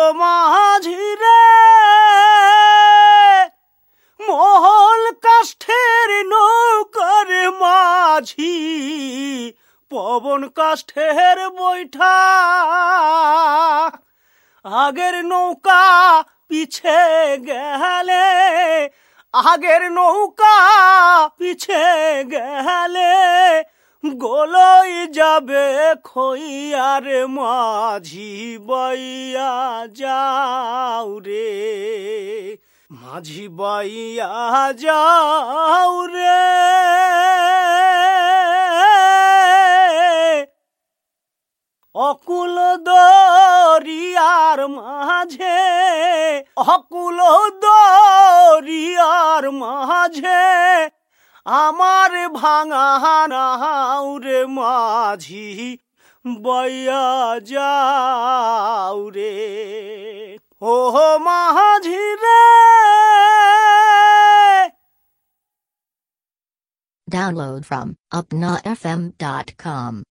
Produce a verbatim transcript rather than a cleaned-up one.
মাঝি রে মহল কাষ্ঠের নৌকার মাঝি পবন কাষ্ঠের বৈঠা আগের নৌকা পিছে গেলে আগের নৌকা পিছে গেলে গোলই যাবে খইয়ার মাঝি বাইয়া যাও রে মাঝি বাইয়া যাও রে অকুল দরিয়ার মাঝে অকুল দরিয়ার মাঝে আমার ভাঙা নাও রে মাঝি বাইয়া যাও রে ও মাঝি রে। Download from upna f m dot com.